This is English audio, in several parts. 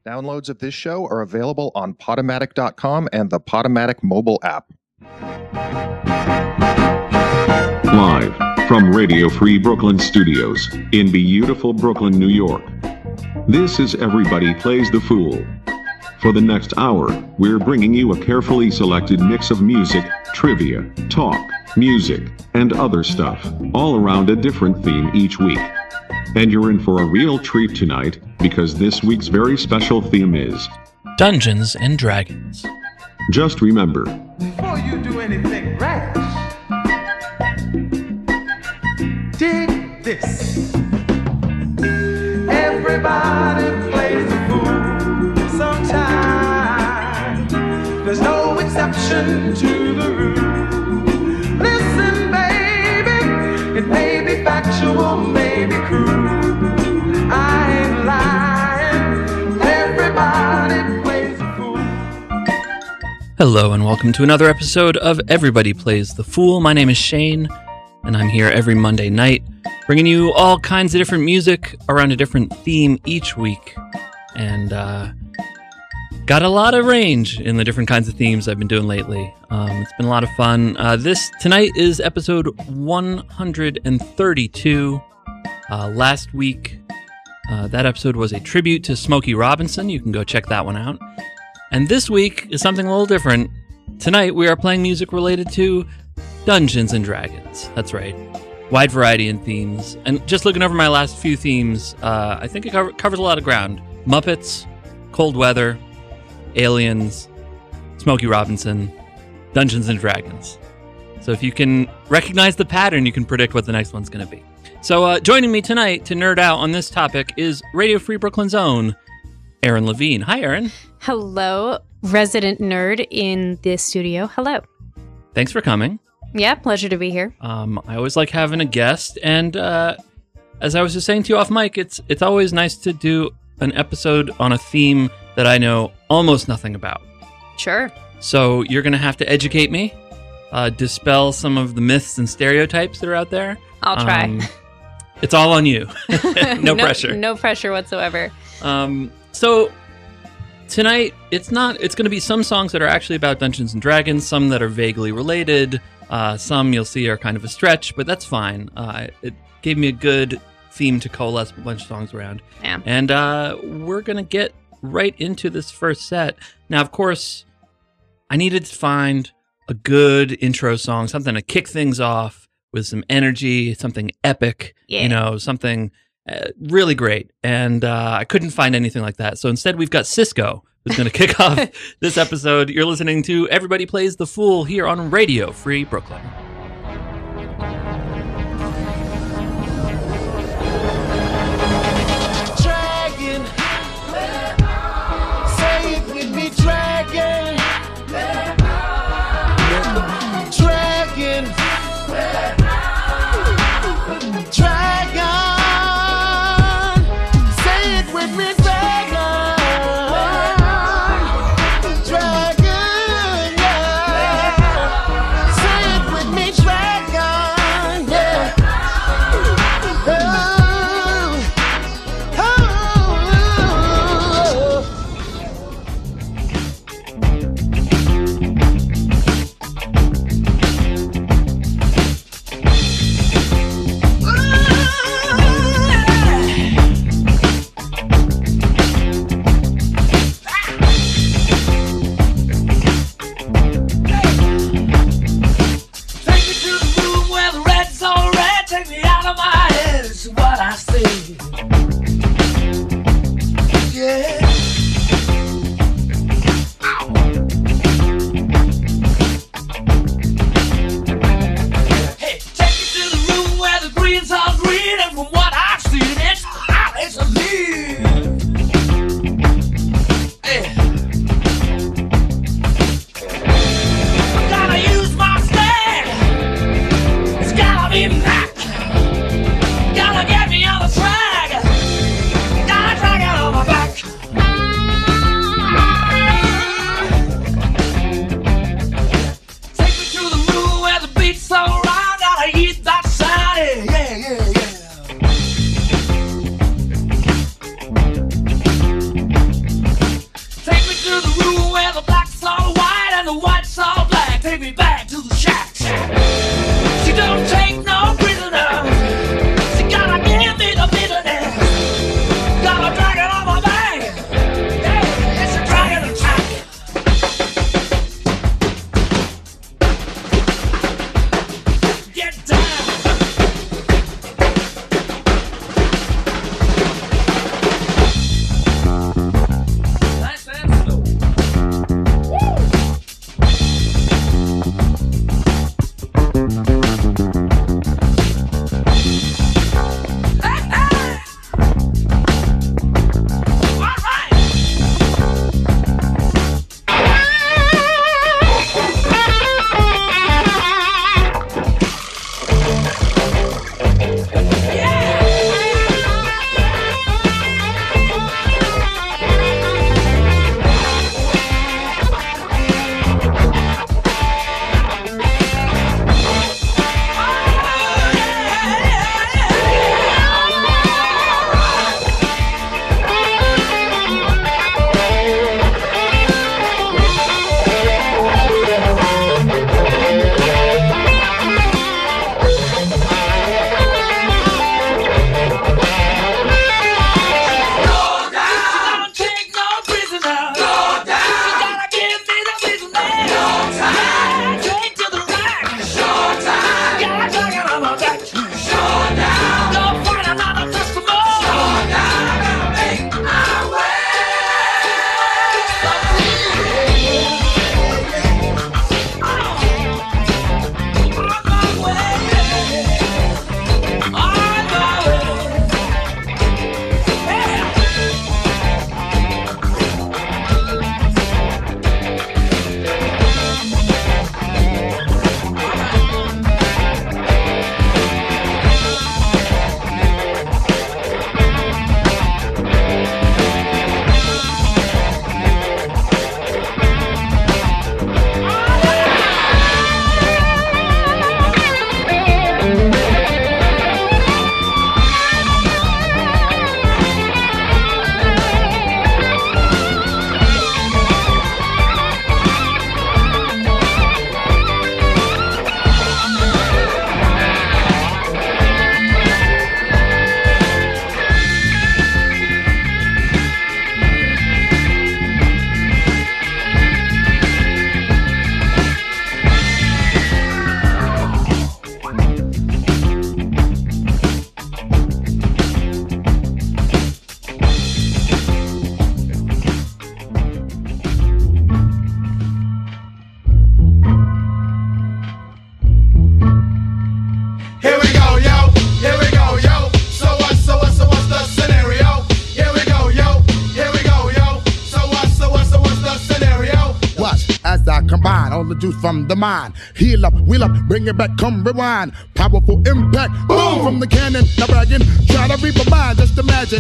Downloads of this show are available on Podomatic.com and the Podomatic mobile app. Live from Radio Free Brooklyn Studios in beautiful Brooklyn, New York. This is Everybody Plays the Fool. For the next hour, we're bringing you a carefully selected mix of music, trivia, talk, music, and other stuff, all around a different theme each week. And you're in for a real treat tonight, because this week's very special theme is Dungeons and Dragons. Just remember, before you do anything rash, dig this. Everybody plays the fool sometime. There's no exception to the rule. Listen, baby, it may be factual, may be cruel. I ain't lying. Everybody plays the fool. Hello and welcome to another episode of Everybody Plays the Fool. My name is Shane, and I'm here every Monday night, bringing you all kinds of different music around a different theme each week. And got a lot of range in the different kinds of themes I've been doing lately. It's been a lot of fun. Tonight is episode 132. Last week, that episode was a tribute to Smokey Robinson. You can go check that one out. And this week is something a little different. Tonight we are playing music related to Dungeons and Dragons. That's right. Wide variety in themes. And just looking over my last few themes, I think it covers a lot of ground. Muppets, Cold Weather, Aliens, Smokey Robinson, Dungeons and Dragons. So if you can recognize the pattern, you can predict what the next one's going to be. So joining me tonight to nerd out on this topic is Radio Free Brooklyn's own Erin Levine. Hi, Erin. Hello, resident nerd in the studio. Hello. Thanks for coming. Yeah, pleasure to be here. I always like having a guest, and as I was just saying to you off mic, it's always nice to do an episode on a theme that I know almost nothing about. Sure. So you're going to have to educate me, dispel some of the myths and stereotypes that are out there. I'll try. It's all on you. No pressure. No pressure whatsoever. So tonight, it's going to be some songs that are actually about Dungeons and Dragons, some that are vaguely related, some you'll see are kind of a stretch, but that's fine. It gave me a good theme to coalesce a bunch of songs around. Yeah. And we're going to get right into this first set. Now, of course, I needed to find a good intro song, something to kick things off with some energy, something epic, something really great. And I couldn't find anything like that. So instead, we've got Cisco, who's going to kick off this episode. You're listening to Everybody Plays the Fool here on Radio Free Brooklyn. Dragon, say it with me, dragon. Dragon, dragon, say it with me, dragon. Dragon, yeah. Say it with me, take me back to the shack. She don't take no prisoner. She gotta give me the bitterness. Got a dragon on my back. Yeah, it's a dragon attack. Get down. Nice and slow. all the juice from the mind. Heal up, wheel up, bring it back, come rewind. Powerful impact, boom from the cannon. Now bragging, try to reap a mind, just imagine.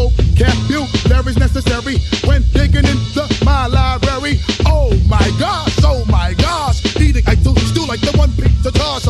Vocabulary's necessary when digging into my library. Oh my gosh, eating I do stew like the one pizza tosser.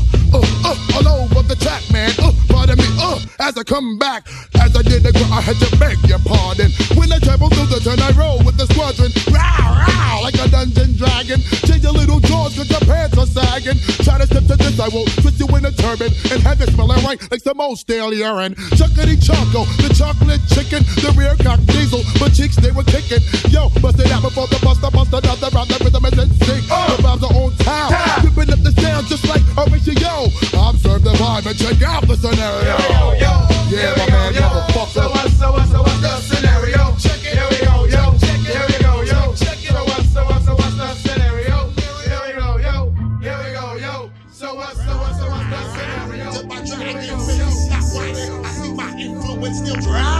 All over the track, man. Pardon me, as I come back. As I did the girl, I had to beg your pardon. When I travel through the turn, I roll with the squadron. Row, like a dungeon dragon. Change your little jaws cause your pants are sagging. Try to step to this, I will twist you in a turban and have it smelling right like some old stale urine. Chuckity choco, the chocolate chicken, the rear cock diesel, but cheeks they were kicking. Yo, bust it out before the buster, bust another round. The rhythm is in sync. The vibes are on time. Ripping up the sound just like Horatio. Observe the vibe and check out the scenario. Yeah, my man, motherfucker. So what's the scenario? Check it. Here we go, yo. Check it. Here we go, yo. Check it. So what's the scenario? Here we go, yo. Here we go, yo. So what's the scenario? To my dragon, baby, stop whining. I see my influence still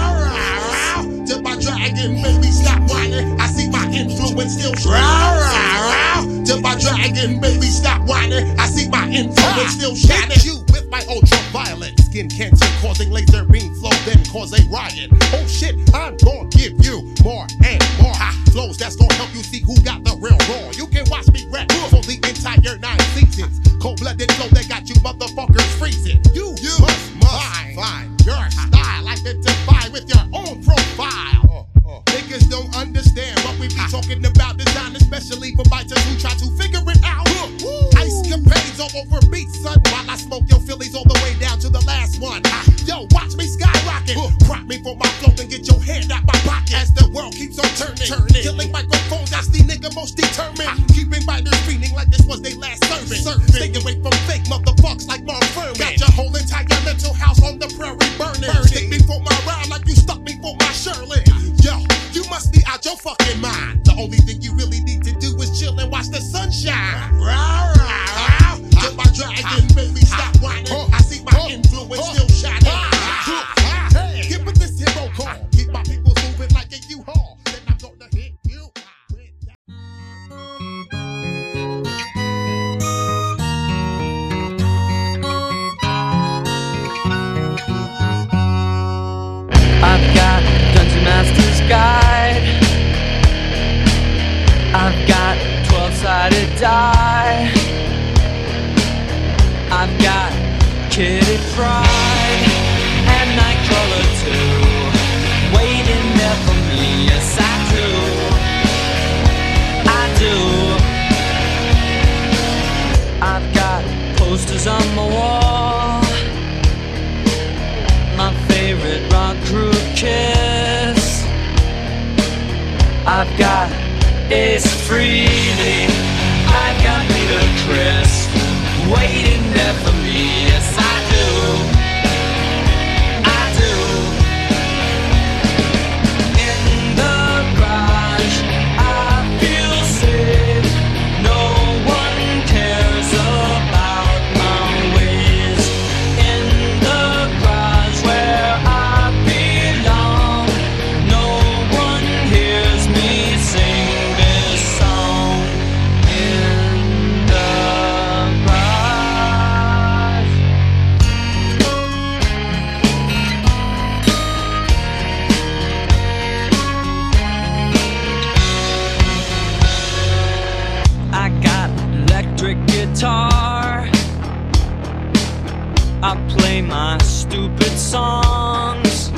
dry. To my dragon, baby, stop whining. I see my influence still dry. To my dragon, baby, stop whining. I see my influence still shining. You with my ultraviolet skin cancer causing laser beam flow, then cause a riot. Oh shit, I'm gonna give you more and more hot flows that's gonna help you see who got the real raw. You can watch me rap for the entire 9 seasons. Cold-blooded flow that got you motherfuckers freezing. You must find your style, identify with your own profile. Niggas don't understand what we be talking about design, especially for biters who try to figure it out. I've got Ace Frehley, I've got Peter Criss waiting there for me. Yes, I do. I do. In the garage, I feel safe. No one cares about my ways. In the garage where I belong, no one hears me sing this song. In the garage. I got electric guitar. I play my stupid songs.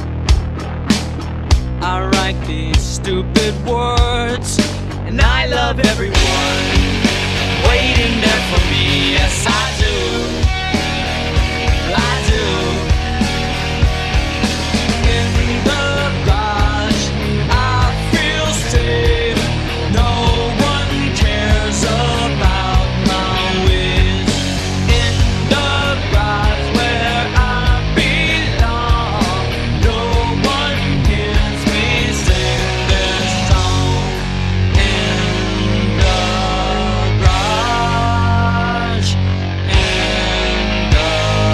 I write these stupid words, and I love everyone waiting there for me. Yes, I do. I do. In the garage, I feel safe. No one cares about my ways. In the garage where I belong, no one hears me sing this song. In the garage, in the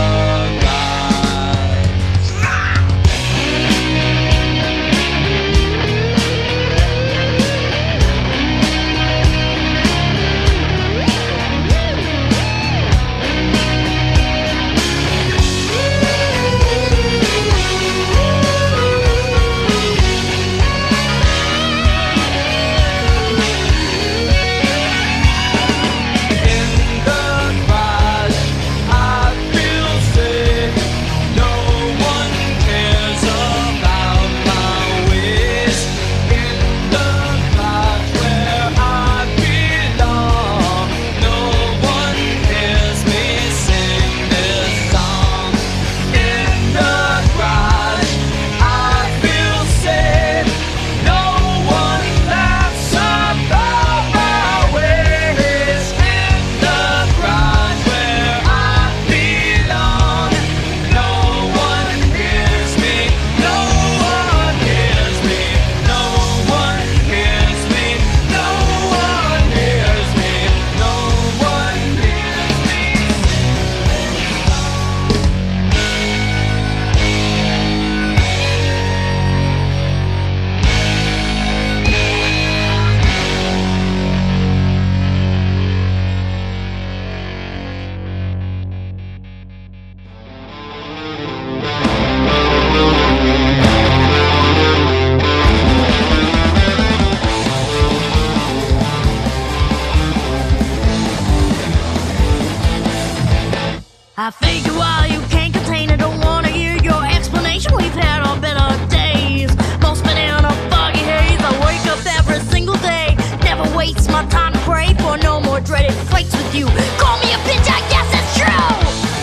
I figure while you can't contain it, don't wanna hear your explanation. We've had our better days, most been in a foggy haze. I wake up every single day, never waste my time to pray for no more dreaded fights with you. Call me a bitch, I guess it's true.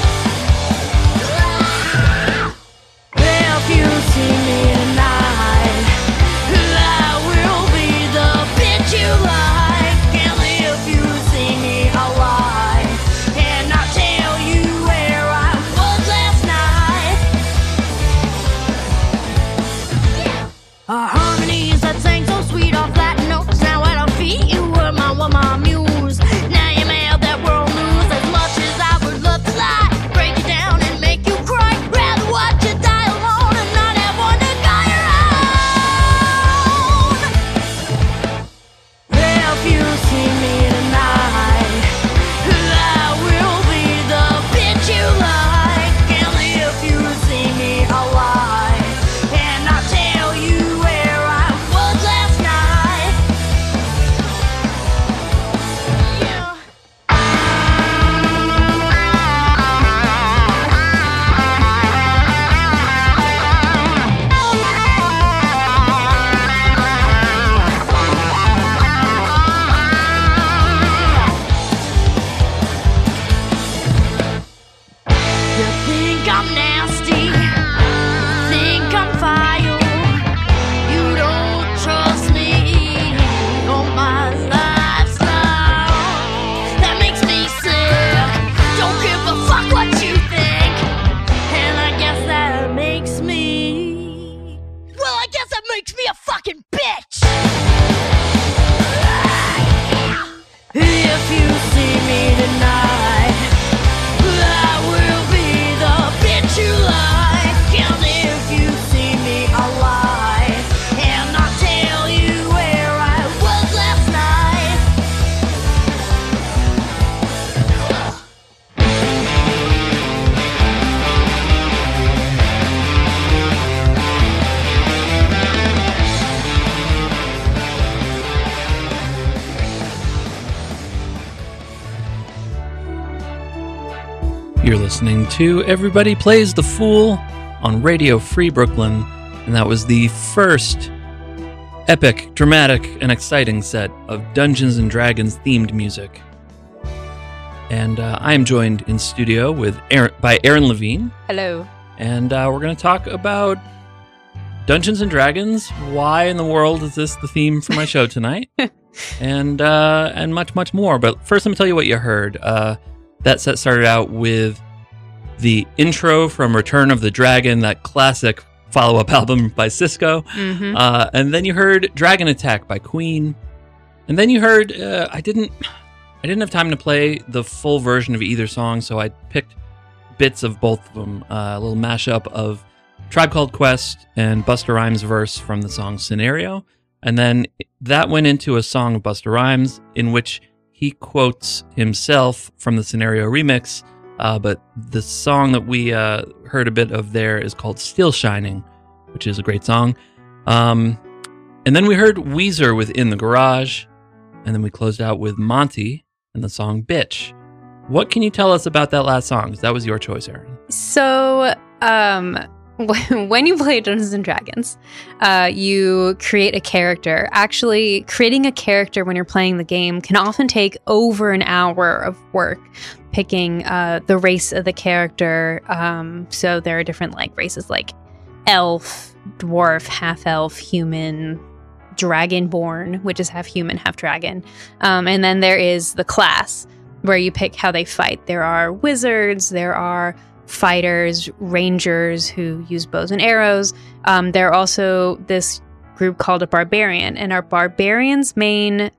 If you see me tonight, I will be the bitch you like. And if you see me alive, and I'll tell you where I was last night. Our harmonies that sang so sweet off flat notes. Now at our feet you were my muse. Now you're mad that world news. You're listening to Everybody Plays the Fool on Radio Free Brooklyn, and that was the first epic, dramatic, and exciting set of Dungeons & Dragons themed music. And I am joined in studio by Aaron Levine, Hello. and we're going to talk about Dungeons & Dragons. Why in the world is this the theme for my show tonight? and much, much more. But first, let me tell you what you heard. That set started out with the intro from Return of the Dragon, that classic follow-up album by Cisco. Mm-hmm. And then you heard Dragon Attack by Queen. And then you heard, I didn't have time to play the full version of either song, so I picked bits of both of them. A little mashup of Tribe Called Quest and Busta Rhymes' verse from the song Scenario. And then that went into a song of Busta Rhymes in which he quotes himself from the Scenario remix, but the song that we heard a bit of there is called Still Shining, which is a great song. And then we heard Weezer with In the Garage, and then we closed out with Monty and the song Bitch. What can you tell us about that last song? 'Cause that was your choice, Aaron. So, when you play Dungeons & Dragons, you create a character. Actually, creating a character when you're playing the game can often take over an hour of work. Picking the race of the character. So there are different races like elf, dwarf, half-elf, human, dragonborn, which is half human, half dragon. And then there is the class, where you pick how they fight. There are wizards, there are fighters, rangers who use bows and arrows. There are also this group called a barbarian, and our barbarian's main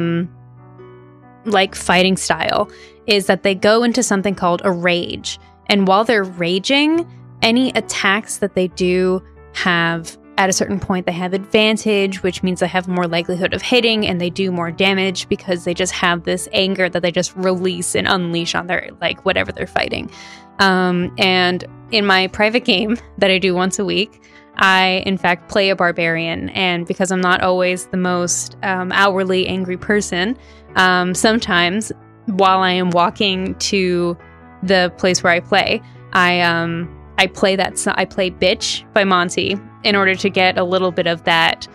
fighting style is that they go into something called a rage. And while they're raging, any attacks that they do have, at a certain point, they have advantage, which means they have more likelihood of hitting, and they do more damage because they just have this anger that they just release and unleash on their, whatever they're fighting. And in my private game that I do once a week, I, in fact, play a barbarian. And because I'm not always the most outwardly angry person, sometimes while I am walking to the place where I play, I play I play Bitch by Monty in order to get a little bit of that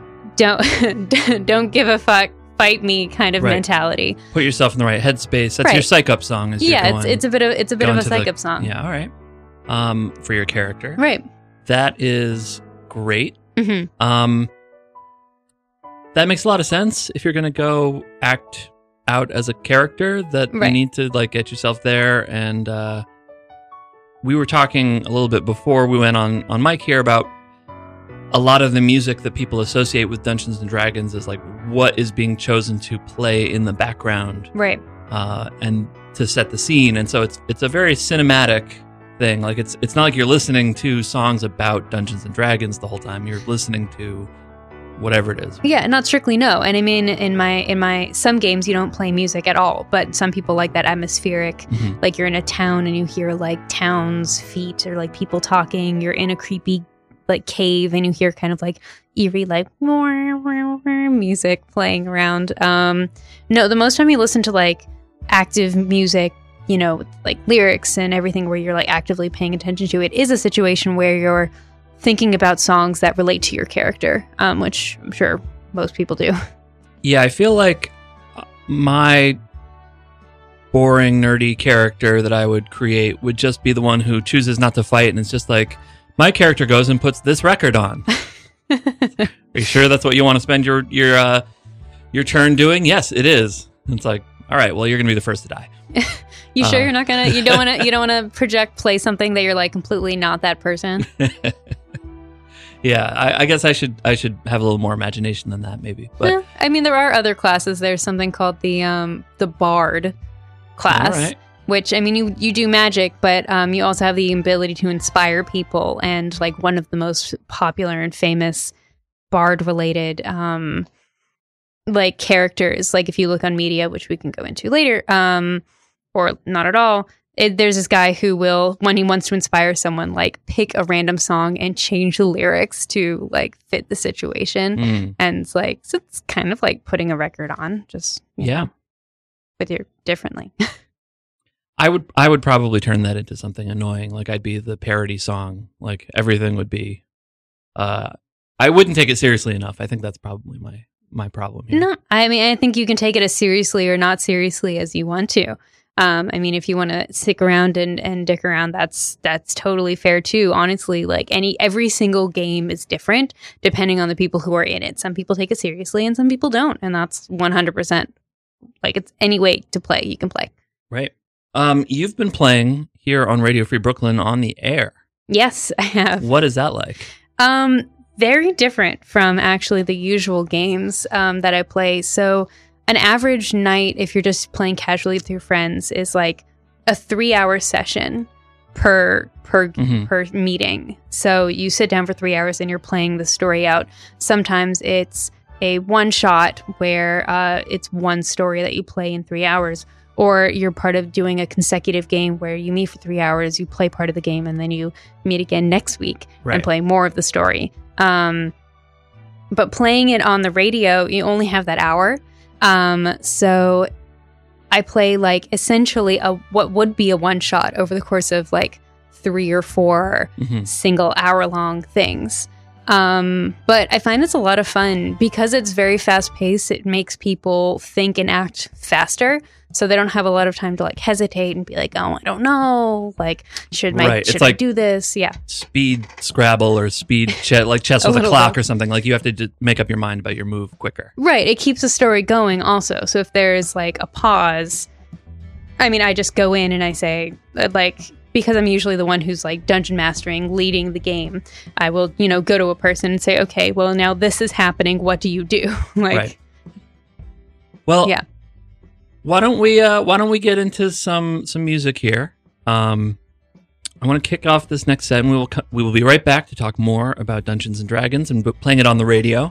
don't give a fuck, fight me kind of mentality. Put yourself in the right headspace. That's your psych up song. It's a bit of a psych up song. Yeah, all right. For your character, right? That is great. Mm-hmm. That makes a lot of sense. If you're going to go act out as a character, that you need to get yourself there. And we were talking a little bit before we went on mic here about a lot of the music that people associate with Dungeons and Dragons is what is being chosen to play in the background, right? And to set the scene. And so it's a very cinematic thing. It's not like you're listening to songs about Dungeons and Dragons the whole time. You're listening to whatever it is. Yeah, not strictly, no. And I mean, in my some games you don't play music at all, but some people like that atmospheric. Mm-hmm. You're in a town and you hear towns feet or people talking. You're in a creepy cave and you hear kind of eerie music playing around. No, the most time you listen to active music, lyrics and everything where you're actively paying attention to it, is a situation where you're thinking about songs that relate to your character, which I'm sure most people do. Yeah, I feel like my boring, nerdy character that I would create would just be the one who chooses not to fight, and it's just my character goes and puts this record on. Are you sure that's what you want to spend your turn doing? Yes, it is. And it's all right, well, you're gonna be the first to die. You sure you're not gonna? You don't want to play something that you're completely not that person. Yeah, I guess I should have a little more imagination than that, maybe. But yeah, I mean, there are other classes. There's something called the Bard class, right. Which, I mean, you do magic, but you also have the ability to inspire people. And one of the most popular and famous Bard-related characters, if you look on media, which we can go into later, or not at all. There's this guy who will, when he wants to inspire someone, pick a random song and change the lyrics to fit the situation. And so it's kind of putting a record on, just with your differently. I would probably turn that into something annoying. Like I'd be the parody song. Like everything would be. I wouldn't take it seriously enough. I think that's probably my problem here. No, I mean, I think you can take it as seriously or not seriously as you want to. I mean, if you want to stick around and dick around, that's totally fair too. Honestly, like every single game is different depending on the people who are in it. Some people take it seriously and some people don't, and that's 100%. Like it's any way to play, you can play. Right. You've been playing here on Radio Free Brooklyn on the air. Yes, I have. What is that like? Very different from actually the usual games that I play. So an average night, if you're just playing casually with your friends, is like a 3-hour session per meeting. So you sit down for 3 hours and you're playing the story out. Sometimes it's a one shot where it's one story that you play in 3 hours, or you're part of doing a consecutive game where you meet for 3 hours, you play part of the game, and then you meet again next week and play more of the story. But playing it on the radio, you only have that hour. So I play like essentially what would be a one shot over the course of like 3 or 4 single hour long things. But I find it's a lot of fun because it's very fast paced. It makes people think and act faster. So they don't have a lot of time to like hesitate and be like, oh, I don't know. Like, should I do this? Yeah. Speed Scrabble or speed like chess with a clock or something. Like you have to make up your mind about your move quicker. Right. It keeps the story going also. So if there's like a pause, I mean, I just go in and I say like, because I'm usually the one who's like dungeon mastering, leading the game, I will, go to a person and say, okay, well, now this is happening. What do you do? Right. Well, yeah. Why don't we get into some music here? I want to kick off this next set, and we will be right back to talk more about Dungeons and Dragons and playing it on the radio.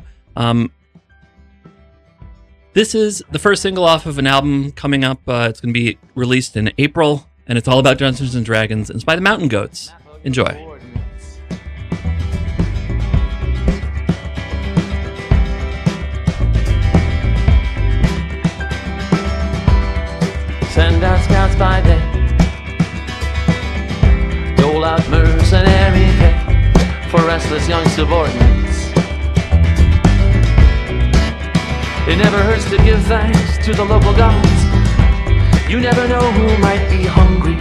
This is the first single off of an album coming up. It's going to be released in April, and it's all about Dungeons and Dragons. And it's by the Mountain Goats. Enjoy. Send out scouts by day, dole out mercenary pay for restless young subordinates. It never hurts to give thanks to the local gods. You never know who might be hungry.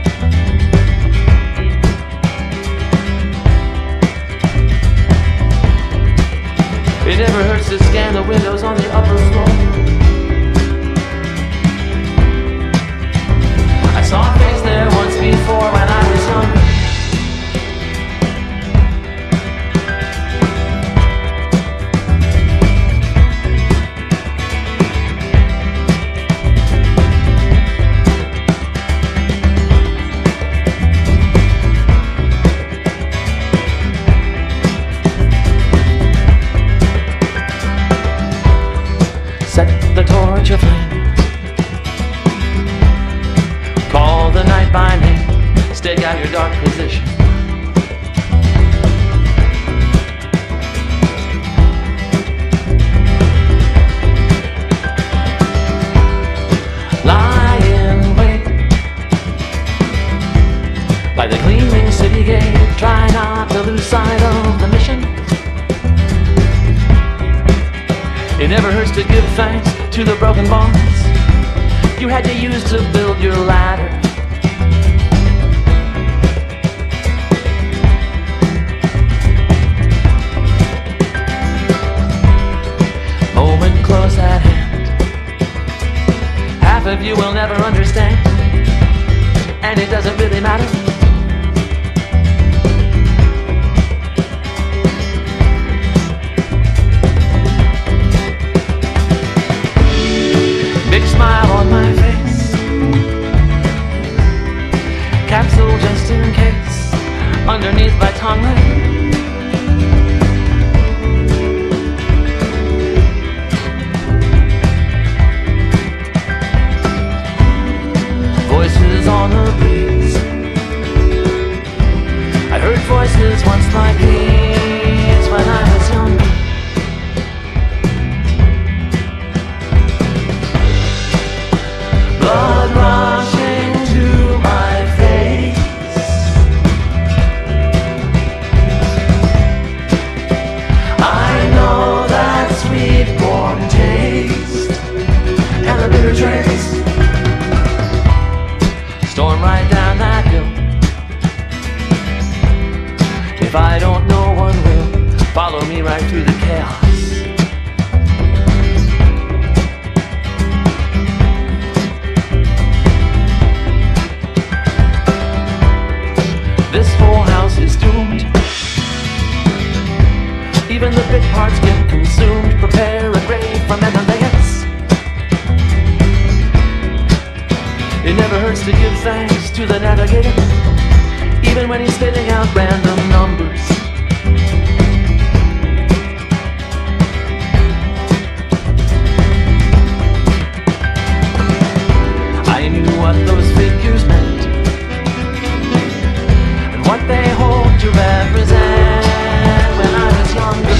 It never hurts to scan the windows on the upper floor. I saw a face there once before when I was young. Set the torch aflame. Call the night by name, stake out your dark position. Lie in wait by the gleaming city gate. Try not to lose sight of the mission. It never hurts to give thanks to the broken bonds you had to use to build your ladder. Moment close at hand. Half of you will never understand, and it doesn't really matter. Big smile on my face, capsule just in case, underneath my tongue ring. Voices on the breeze, strong taste and a bitter trace. Storm right down that hill. If I don't know, one will follow me right through the chaos. This whole house is doomed. Even the big parts get consumed. Prepare a grave from Menelaus. It never hurts to give thanks to the navigator, even when he's spitting out random numbers. I knew what those figures meant and what they hold to represent when I was younger.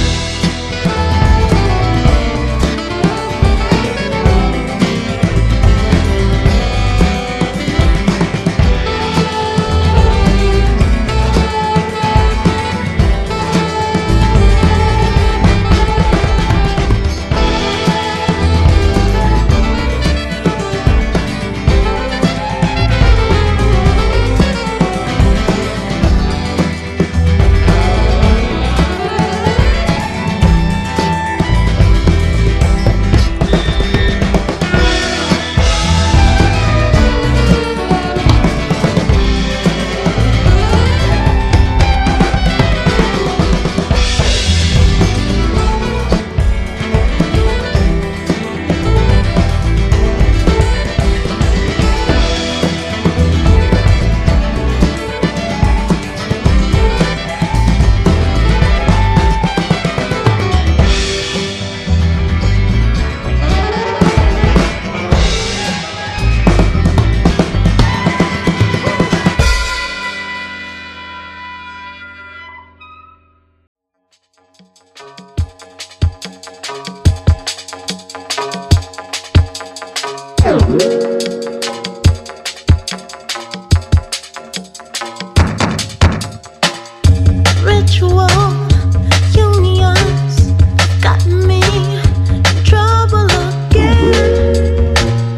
Ritual unions got me in trouble again.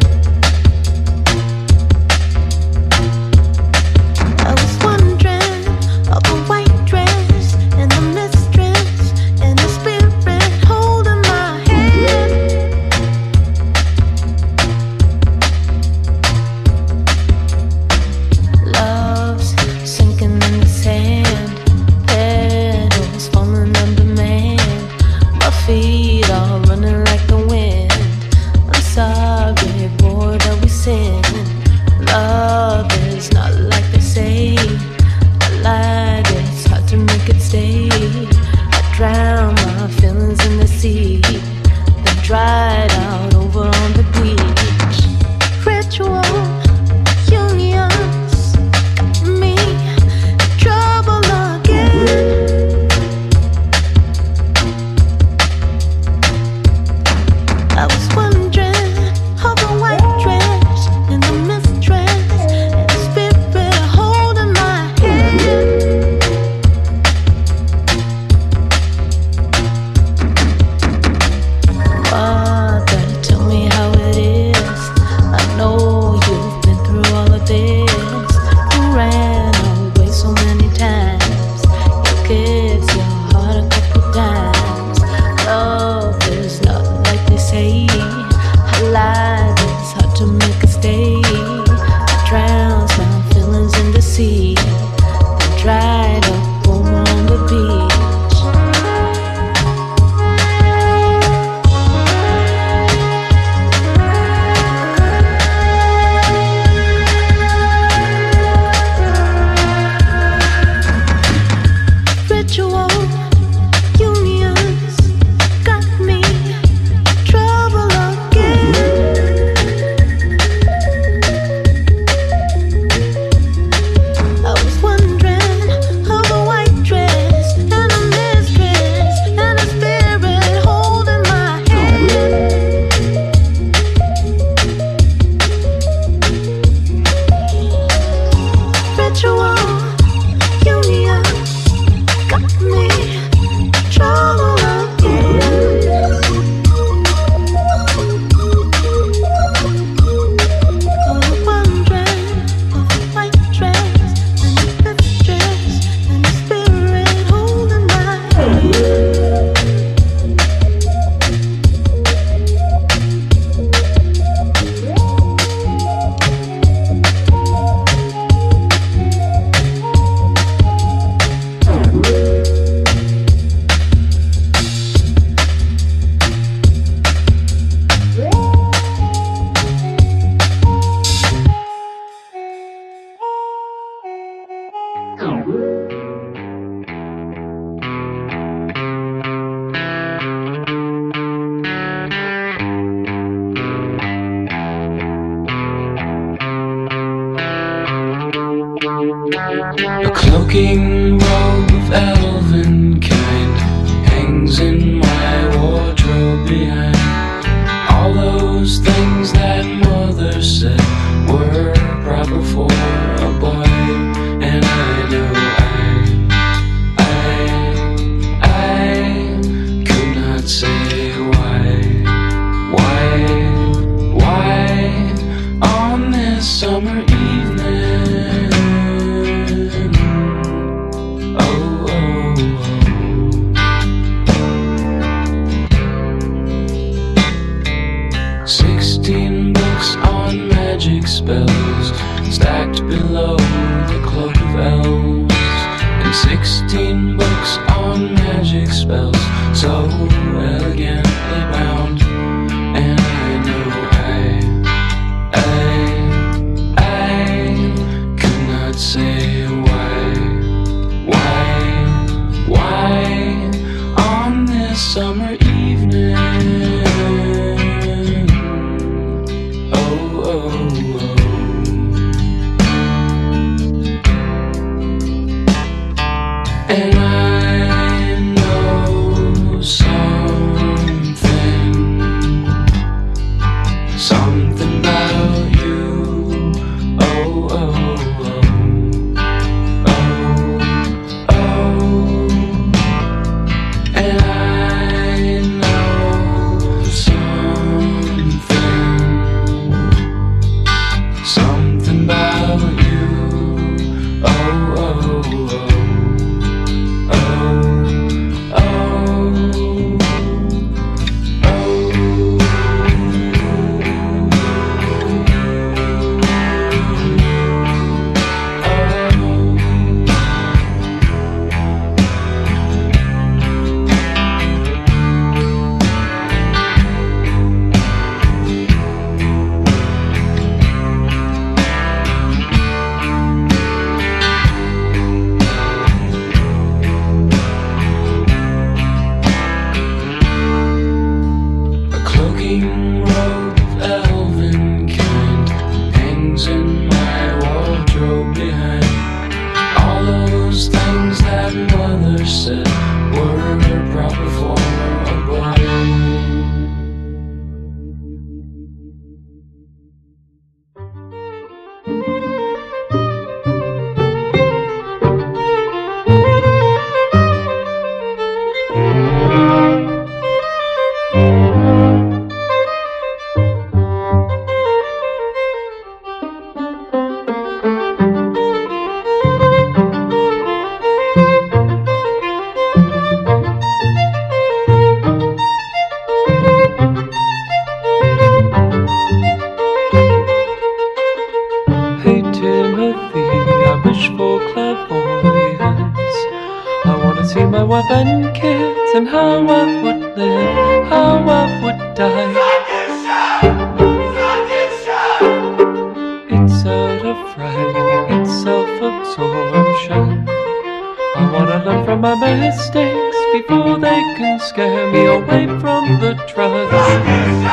I was wondering of a white dress and the mistress and the spirit holding my hand. Love's sinking in the sand, petals falling on demand. My feet are running like the wind. I'm sorry, boy, that we sin. Love is not like they say. I lied, it's hard to make it stay. I drown my feelings in the sea, then dried out over on the beach. Ritual unions got me in trouble again. I was wondering of a white dress and the mistress and the spirit holding my hand. Father, tell me how it is. I know you've been through all of this. You ran away so many times. Your kids, your heart a couple times. Love is not like they say. I lied, it's hard to make it stay. I drowned my feelings in the sea, then dried up over on the beach. Ritual unions got me in trouble cloaking robe of elven kind hangs in my wardrobe behind all those things that mother said were proper for a boy. And I know I could not say why on this summer evening. Oh, oh, oh. 16 books on magic spells stacked below the cloak of elves, and 16 books on magic spells so elegantly bound. And I know I could not say why on this summer evening. Oh, oh, oh. And I know something about you. Oh, oh, oh. Oh, oh. And I know something about you. Oh, oh, oh. And kids, and how I would live, how I would die. It's out of fright, it's self-absorption. I wanna learn from my mistakes before they can scare me away from the drugs.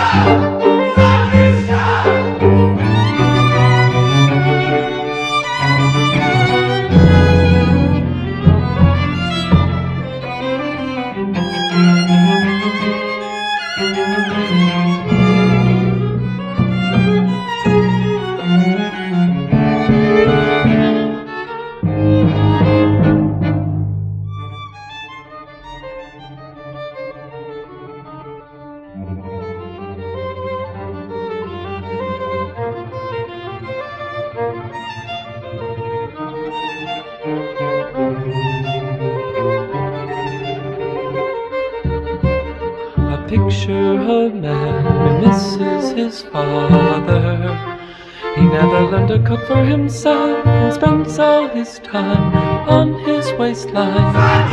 Picture a man who misses his father. He never learned to cook for himself and spends all his time on his waistline.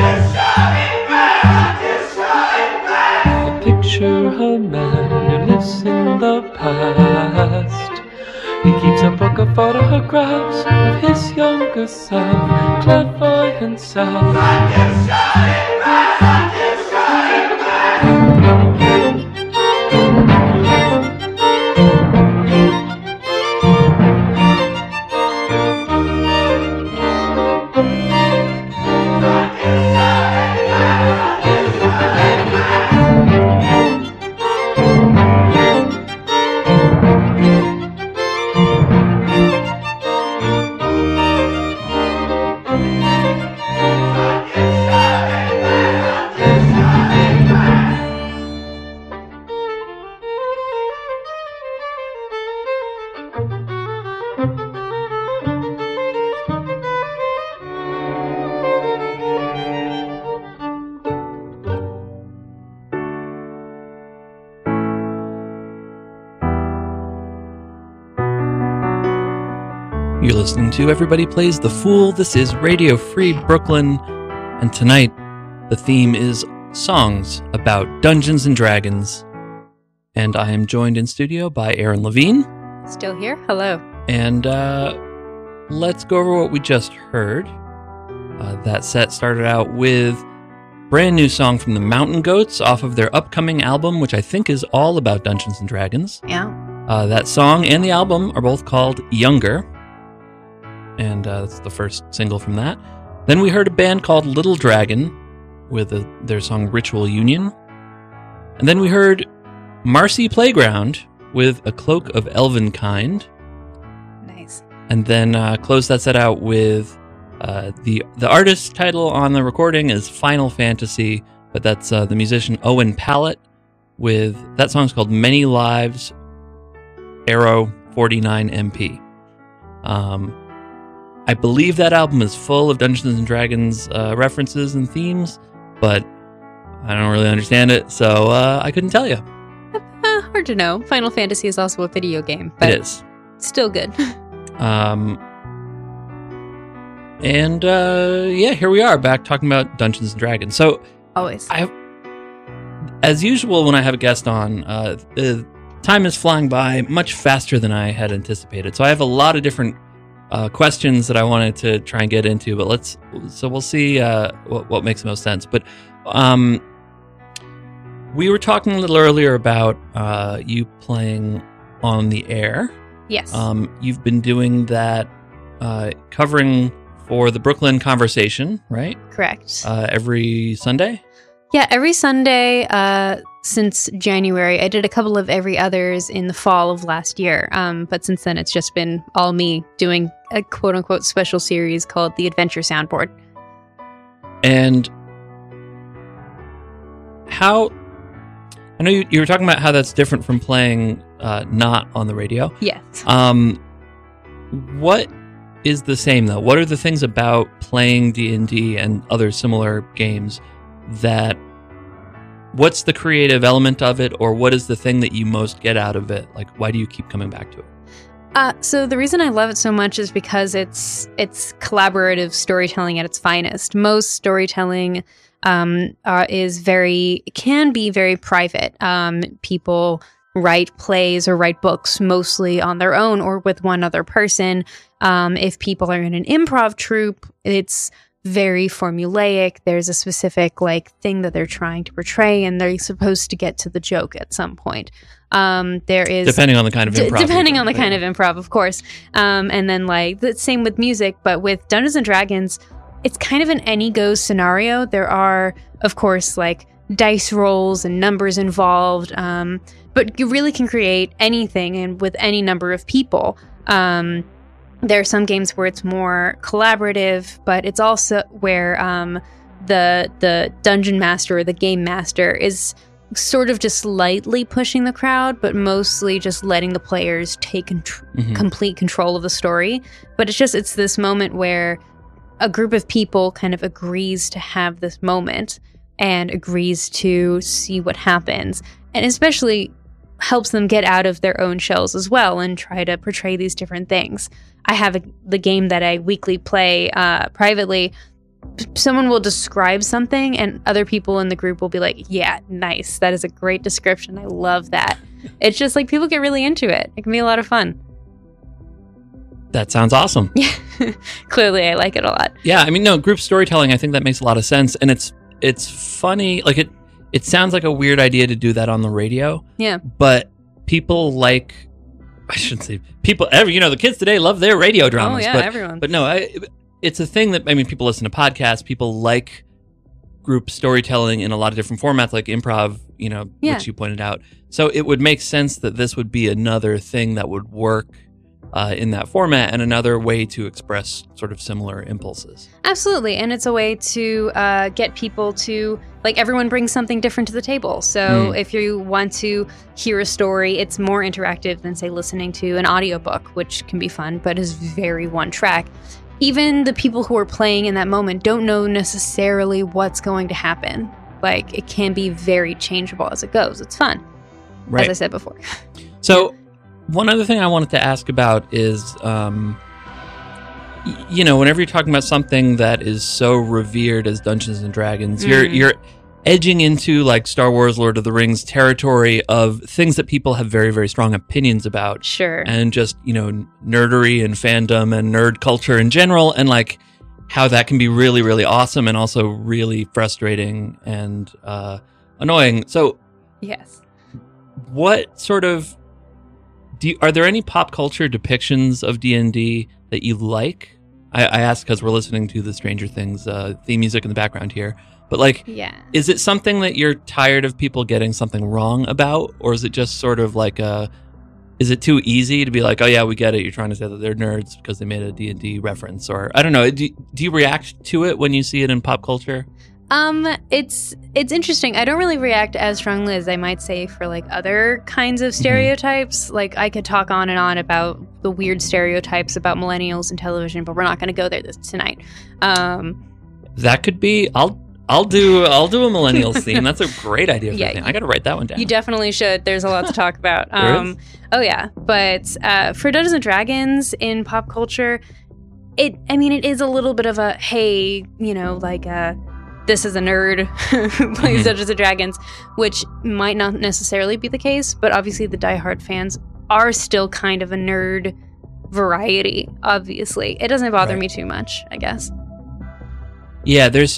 I picture a man who lives in the past. He keeps a book of photographs of his younger self, clairvoyant self. You're listening to Everybody Plays the Fool. This is Radio Free Brooklyn, and tonight the theme is songs about Dungeons and Dragons. And I am joined in studio by Aaron Levine. Still here? Hello. And let's go over what we just heard. That set started out with a brand new song from the Mountain Goats off of their upcoming album, which I think is all about Dungeons and Dragons. Yeah. That song and the album are both called Younger. And that's the first single from that. Then we heard a band called Little Dragon with their song Ritual Union. And then we heard Marcy Playground with A Cloak of Elven Kind. Nice. And then closed that set out with the artist title on the recording is Final Fantasy, but that's the musician Owen Pallett with, that song's called Many Lives, Arrow 49 MP. I believe that album is full of Dungeons and Dragons references and themes, but I don't really understand it, so I couldn't tell you. Hard to know. Final Fantasy is also a video game, but It is. still good. And here we are back talking about Dungeons and Dragons. So Always. as usual, when I have a guest on, time is flying by much faster than I had anticipated. So I have a lot of different questions that I wanted to try and get into, but we'll see what makes the most sense. But we were talking a little earlier about you playing on the air. Yes. You've been doing that, covering for the Brooklyn Conversation, right? Correct. Every Sunday? Yeah, every Sunday since January. I did a couple of every others in the fall of last year. But since then, it's just been all me doing a quote-unquote special series called The Adventure Soundboard. And how... I know you were talking about how that's different from playing not on the radio. Yes. What is the same, though? What are the things about playing D&D and other similar games that... What's the creative element of it, or what is the thing that you most get out of it? Like, why do you keep coming back to it? So the reason I love it so much is because it's collaborative storytelling at its finest. Most storytelling can be very private. People write plays or write books mostly on their own or with one other person. If people are in an improv troupe, it's very formulaic. There's a specific thing that they're trying to portray, and they're supposed to get to the joke at some point. There is depending on the kind of improv. Depending on the kind of improv, of course. And then the same with music, but with Dungeons and Dragons, it's kind of an any goes scenario. There are, of course, dice rolls and numbers involved, but you really can create anything and with any number of people. There are some games where it's more collaborative, but it's also where the dungeon master or the game master is sort of just lightly pushing the crowd, but mostly just letting the players take complete control of the story. But it's this moment where a group of people kind of agrees to have this moment and agrees to see what happens, and especially helps them get out of their own shells as well and try to portray these different things. I have the game that I weekly play privately. Someone will describe something and other people in the group will be like, yeah, nice. That is a great description. I love that. It's just people get really into it. It can be a lot of fun. That sounds awesome. Yeah. Clearly, I like it a lot. Yeah, I mean, no, group storytelling, I think that makes a lot of sense. And it's funny. It sounds like a weird idea to do that on the radio. Yeah. But people I shouldn't say people, the kids today love their radio dramas. Oh, yeah, everyone. But no, it's a thing that, people listen to podcasts, people like group storytelling in a lot of different formats, like improv, which you pointed out. So it would make sense that this would be another thing that would work in that format and another way to express sort of similar impulses. Absolutely. And it's a way to get people to, everyone brings something different to the table. So if you want to hear a story, it's more interactive than, say, listening to an audiobook, which can be fun, but is very one track. Even the people who are playing in that moment don't know necessarily what's going to happen. It can be very changeable as it goes. It's fun, as I said before. So one other thing I wanted to ask about is whenever you're talking about something that is so revered as Dungeons and Dragons, you're edging into like Star Wars, Lord of the Rings territory of things that people have very, very strong opinions about. Sure. And just, nerdery and fandom and nerd culture in general, and like how that can be really, really awesome and also really frustrating and annoying. So, yes. What sort of are there any pop culture depictions of D&D that you like? I ask because we're listening to the Stranger Things theme music in the background here. But is it something that you're tired of people getting something wrong about? Or is it just sort of like is it too easy to be like, oh yeah, we get it. You're trying to say that they're nerds because they made a D&D reference? Or I don't know. Do you react to it when you see it in pop culture? It's interesting. I don't really react as strongly as I might say for like other kinds of stereotypes. Like I could talk on and on about the weird stereotypes about millennials in television, but we're not going to go there tonight. That could be. I'll do a millennials theme. That's a great idea for a thing. I got to write that one down. You definitely should. There's a lot to talk about. Oh yeah, but for Dungeons and Dragons in pop culture, it is a little bit of a hey, this is a nerd who plays Dungeons and Dragons, which might not necessarily be the case, but obviously the diehard fans are still kind of a nerd variety. Obviously, it doesn't bother me too much, I guess. Yeah, there's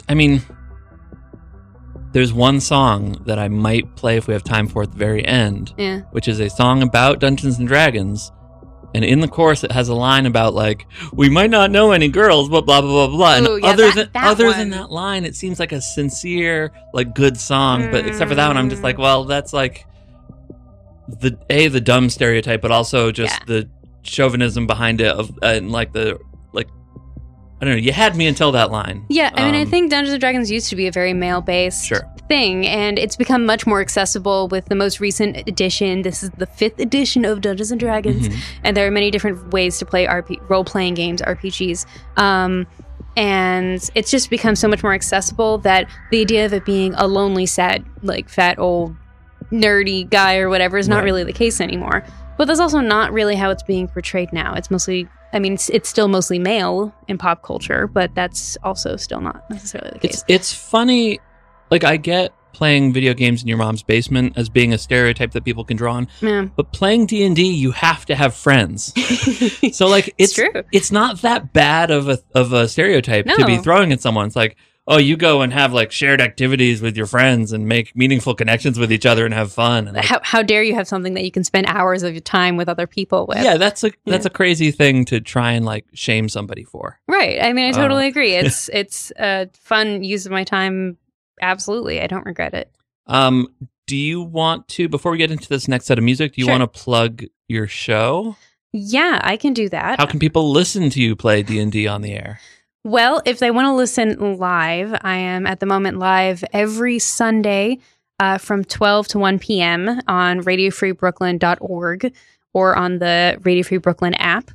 one song that I might play if we have time for at the very end, which is a song about Dungeons and Dragons. And in the chorus, it has a line about like, we might not know any girls, but blah, blah, blah, blah. And other than that line, it seems like a sincere, like good song. But except for that one, I'm just like, well, that's like the dumb stereotype, but also just the chauvinism behind it and like I don't know. You had me until that line. Yeah, I think Dungeons & Dragons used to be a very male-based thing, and it's become much more accessible with the most recent edition. This is the 5th edition of Dungeons & Dragons, and there are many different ways to play role-playing games, RPGs. And it's just become so much more accessible that the idea of it being a lonely, sad, like fat, old, nerdy guy or whatever is not really the case anymore. But that's also not really how it's being portrayed now. It's mostly... it's still mostly male in pop culture, but that's also still not necessarily the case. It's funny. Like, I get playing video games in your mom's basement as being a stereotype that people can draw on. Yeah. But playing D&D, you have to have friends. So, like, it's true. It's not that bad of a stereotype to be throwing at someone. It's like, oh, you go and have like shared activities with your friends and make meaningful connections with each other and have fun. And, like, how dare you have something that you can spend hours of your time with other people with? Yeah, that's a crazy thing to try and like shame somebody for. Right. I totally agree. It's a fun use of my time. Absolutely. I don't regret it. Do you want to, before we get into this next set of music, do you want to plug your show? Yeah, I can do that. How can people listen to you play D&D on the air? Well, if they want to listen live, I am at the moment live every Sunday from 12 to 1 p.m. on radiofreebrooklyn.org or on the Radio Free Brooklyn app.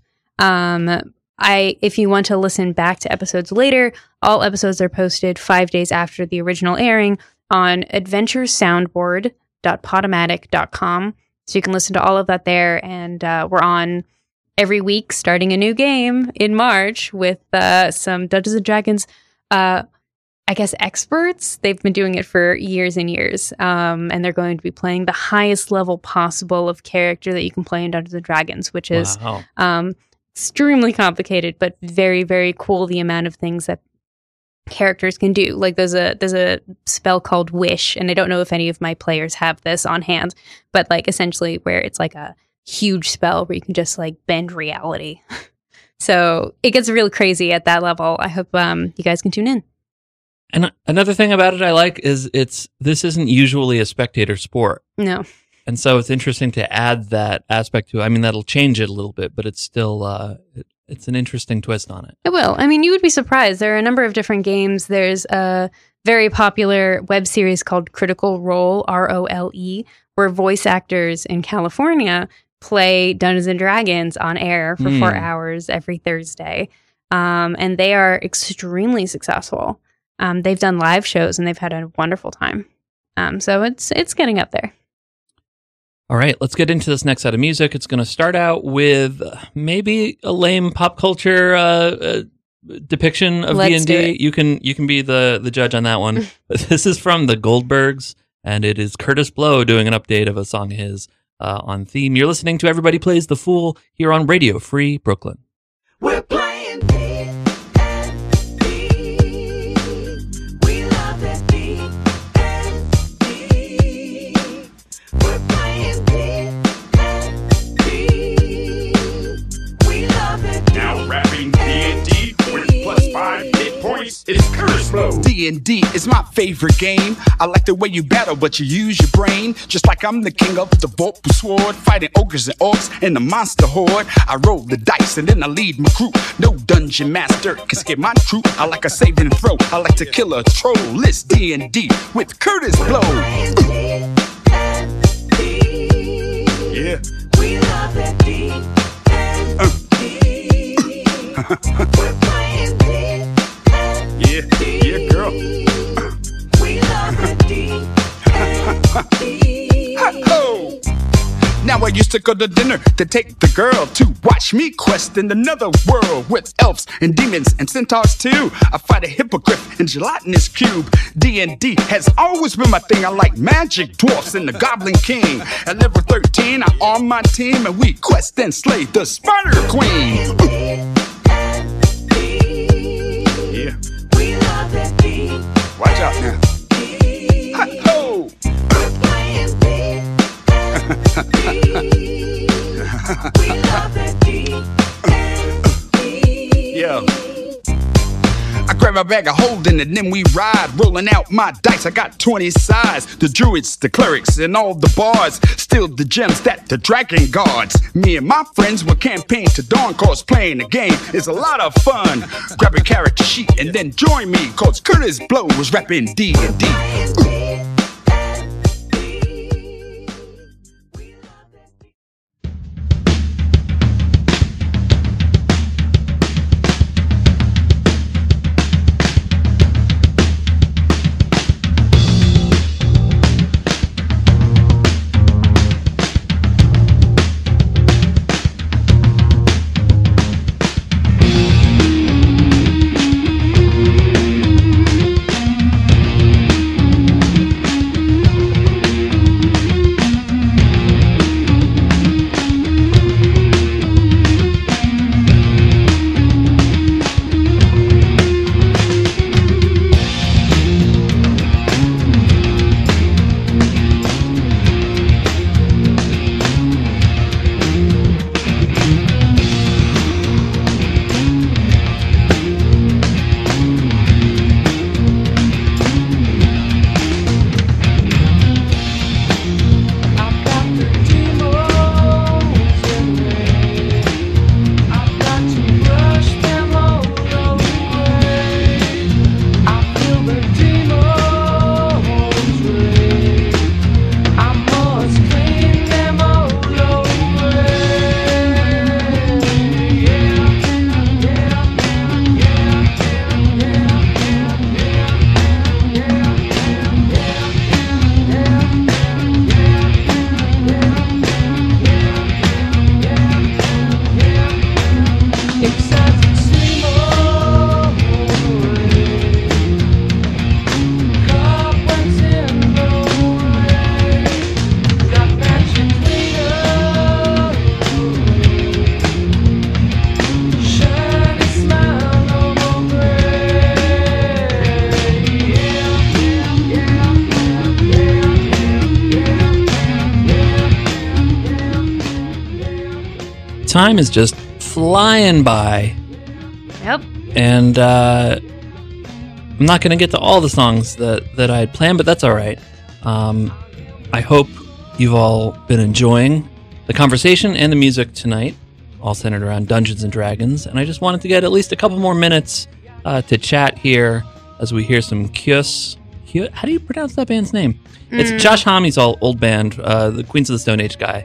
If you want to listen back to episodes later, all episodes are posted 5 days after the original airing on adventuresoundboard.podomatic.com. So you can listen to all of that there, and we're on every week, starting a new game in March with some Dungeons & Dragons, experts. They've been doing it for years and years, and they're going to be playing the highest level possible of character that you can play in Dungeons & Dragons, which is extremely complicated, but very, very cool, the amount of things that characters can do. Like there's a spell called Wish, and I don't know if any of my players have this on hand, but like essentially where it's like a huge spell where you can just like bend reality. So it gets real crazy at that level. I hope you guys can tune in. And another thing about it I like is this isn't usually a spectator sport. No. And so it's interesting to add that aspect to it. I mean, that'll change it a little bit, but it's still it's an interesting twist on it. It will. I mean, you would be surprised. There are a number of different games. There's a very popular web series called Critical Role, ROLE, where voice actors in California play Dungeons & Dragons on air for 4 hours every Thursday. And they are extremely successful. They've done live shows and they've had a wonderful time. So it's getting up there. All right, let's get into this next set of music. It's going to start out with maybe a lame pop culture depiction of Let's do D&D. it. You can be the judge on that one. But this is from the Goldbergs, and it is Curtis Blow doing an update of a song of his on theme. You're listening to Everybody Plays the Fool here on Radio Free Brooklyn. We're playing D&D. We love that D&D. We're playing D&D. We love that D&D. Now rapping D&D with +5 hit points. It's Curtis Blow. D&D is my favorite game. I like the way you battle, but you use your brain. Just like I'm the king of the Vorpal Sword, fighting ogres and orcs in the monster horde. I roll the dice and then I lead my crew. No dungeon master can skip my troop. I like a save and throw. I like to kill a troll. It's D&D with Curtis Blow. Yeah. We love that D&D. We're playing D&D. Yeah, girl. We love that D&D. Ho! Now I used to go to dinner to take the girl to watch me quest in another world with elves and demons and centaurs too. I fight a hippogriff in gelatinous cube. D&D has always been my thing. I like magic dwarfs and the Goblin King. At level 13, I arm my team and we quest and slay the Spider Queen. Yeah. We love that D&D. Watch out now. Ho! We love that D&D. Yeah. I grab my bag of holding and then we ride, rolling out my dice. I got 20 sides, the druids, the clerics, and all the bards. Still the gems that the dragon guards. Me and my friends will campaign to dawn, cause playing the game is a lot of fun. Grab a character sheet and then join me, cause Curtis Blow was rapping D&D. Time is just flying by. Yep. And I'm not going to get to all the songs that I had planned, but that's all right. I hope you've all been enjoying the conversation and the music tonight, all centered around Dungeons & Dragons. And I just wanted to get at least a couple more minutes to chat here as we hear some Kyuss. How do you pronounce that band's name? It's Josh Homme's old band, the Queens of the Stone Age guy.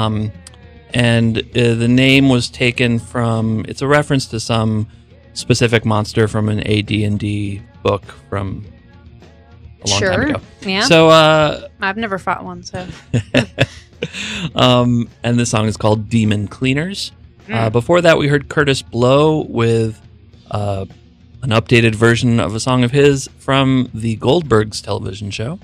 And the name was taken from, it's a reference to some specific monster from an AD&D book from a long time ago. Yeah. So I've never fought one, so. And this song is called Demon Cleaners. Before that, we heard Curtis Blow with an updated version of a song of his from the Goldbergs television show.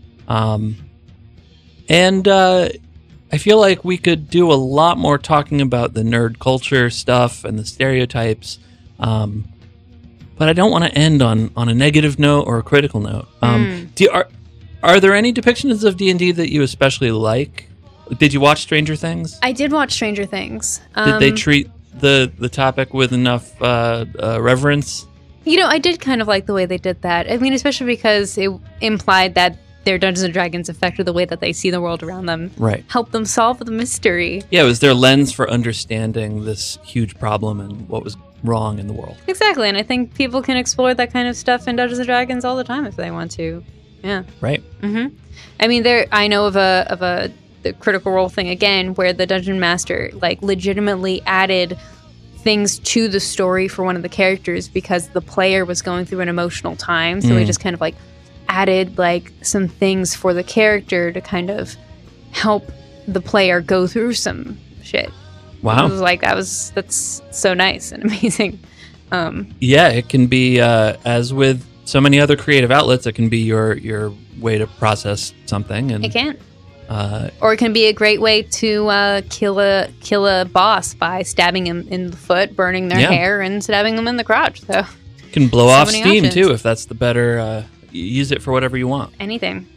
And I feel like we could do a lot more talking about the nerd culture stuff and the stereotypes. But I don't want to end on a negative note or a critical note. Are there any depictions of D&D that you especially like? Did you watch Stranger Things? I did watch Stranger Things. Did they treat the topic with enough reverence? I did kind of like the way they did that. I mean, especially because it implied that their Dungeons and Dragons affected the way that they see the world around them. Right. Help them solve the mystery. Yeah, it was their lens for understanding this huge problem and what was wrong in the world. Exactly, and I think people can explore that kind of stuff in Dungeons and Dragons all the time if they want to. Yeah. Right. Mm-hmm. I mean, I know of the Critical Role thing again, where the Dungeon Master legitimately added things to the story for one of the characters because the player was going through an emotional time. So he just kind of added some things for the character to kind of help the player go through some shit. Wow. It was that's so nice and amazing. Yeah, it can be as with so many other creative outlets, it can be your way to process something, and it can. Or it can be a great way to kill a boss by stabbing him in the foot, burning their hair, and stabbing them in the crotch. So you can blow off steam options. too if that's the better. Use it for whatever you want. Anything.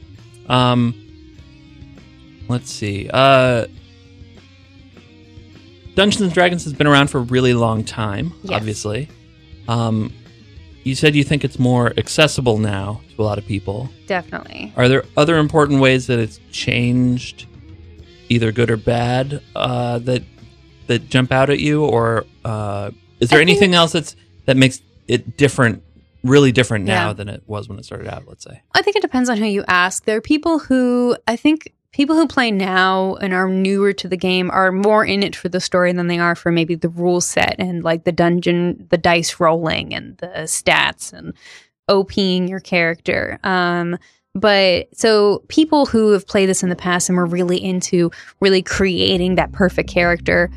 Let's see. Dungeons and Dragons has been around for a really long time. Yes. Obviously. You said you think it's more accessible now to a lot of people. Definitely. Are there other important ways that it's changed, either good or bad, that jump out at you, or is there anything else that makes it different, really different now than it was when it started out? Let's say. I think it depends on who you ask. There are people who play now and are newer to the game are more in it for the story than they are for maybe the rule set and the dungeon, the dice rolling and the stats and OPing your character. But so people who have played this in the past and were really into really creating that perfect character,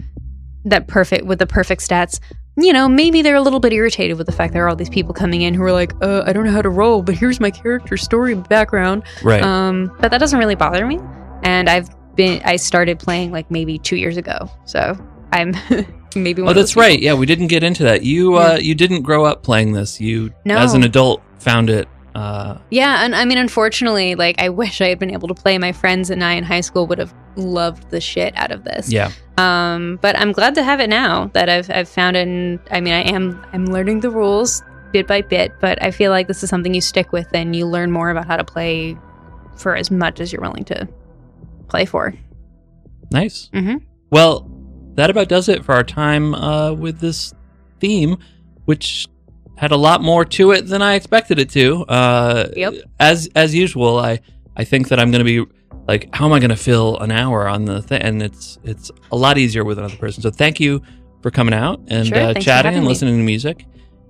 with the perfect stats, maybe they're a little bit irritated with the fact there are all these people coming in who are like, I don't know how to roll, but here's my character story background. Right. But that doesn't really bother me. And I started playing maybe 2 years ago. So I'm maybe one of those that's right. Yeah, we didn't get into that. You didn't grow up playing this. You, as an adult, found it. Yeah, and I mean, unfortunately, I wish I had been able to play. My friends and I in high school would have loved the shit out of this. Yeah. But I'm glad to have it now that I've found it. And I mean, I'm learning the rules bit by bit, but I feel like this is something you stick with and you learn more about how to play for as much as you're willing to play for. Nice. Mm-hmm. Well, that about does it for our time with this theme, which had a lot more to it than I expected it to. Yep. As usual, I think that I'm going to be how am I going to fill an hour on the thing? And it's a lot easier with another person. So thank you for coming out and chatting and listening to music.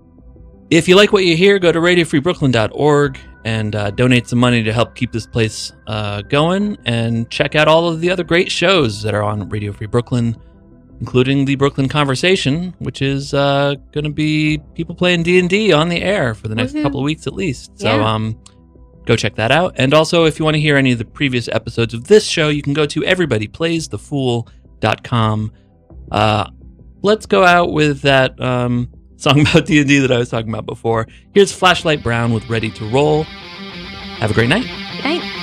If you like what you hear, go to radiofreebrooklyn.org and donate some money to help keep this place going, and check out all of the other great shows that are on Radio Free Brooklyn, including the Brooklyn Conversation, which is going to be people playing D&D on the air for the next couple of weeks at least. So go check that out. And also, if you want to hear any of the previous episodes of this show, you can go to everybodyplaysthefool.com. Let's go out with that song about D&D that I was talking about before. Here's Flashlight Brown with Ready to Roll. Have a great night. Good night.